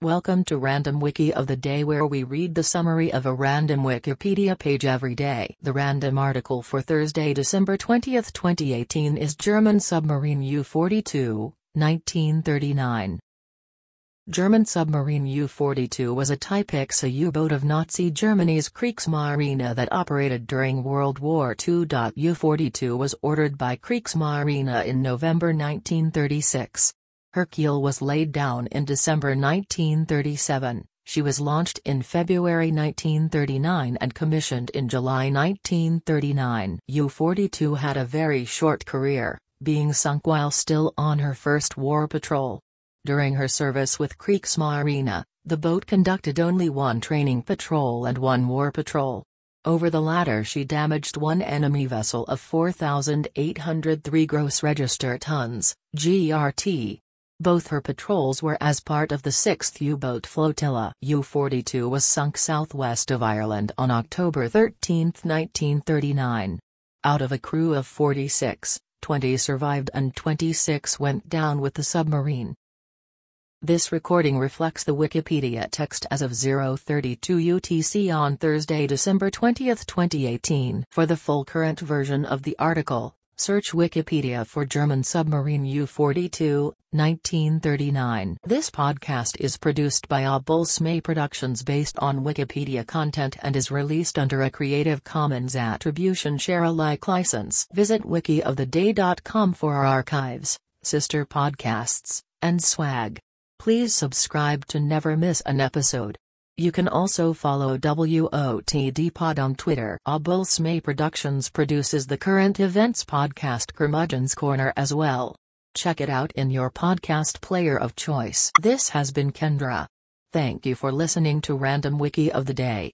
Welcome to Random Wiki of the Day, where we read the summary of a random Wikipedia page every day. The random article for Thursday, December 20th, 2018 is German submarine U-42, 1939. German submarine U-42 was a Type X U-boat of Nazi Germany's Kriegsmarine that operated during World War II. U-42 was ordered by Kriegsmarine in November 1936. Her keel was laid down in December 1937, she was launched in February 1939 and commissioned in July 1939. U-42 had a very short career, being sunk while still on her first war patrol. During her service with Kriegsmarine, the boat conducted only one training patrol and one war patrol. Over the latter she damaged one enemy vessel of 4,803 gross register tons, GRT. Both her patrols were as part of the 6th U-boat flotilla. U-42 was sunk southwest of Ireland on October 13, 1939. Out of a crew of 46, 20 survived and 26 went down with the submarine. This recording reflects the Wikipedia text as of 0:32 UTC on Thursday, December 20, 2018. For the full current version of the article, search Wikipedia for German submarine U-42, 1939. This podcast is produced by Obulsme Productions based on Wikipedia content and is released under a Creative Commons Attribution Share Alike license. Visit wikioftheday.com for our archives, sister podcasts, and swag. Please subscribe to never miss an episode. You can also follow WOTD Pod on Twitter. Obulsme Productions produces the current events podcast Curmudgeon's Corner as well. Check it out in your podcast player of choice. This has been Kendra. Thank you for listening to Random Wiki of the Day.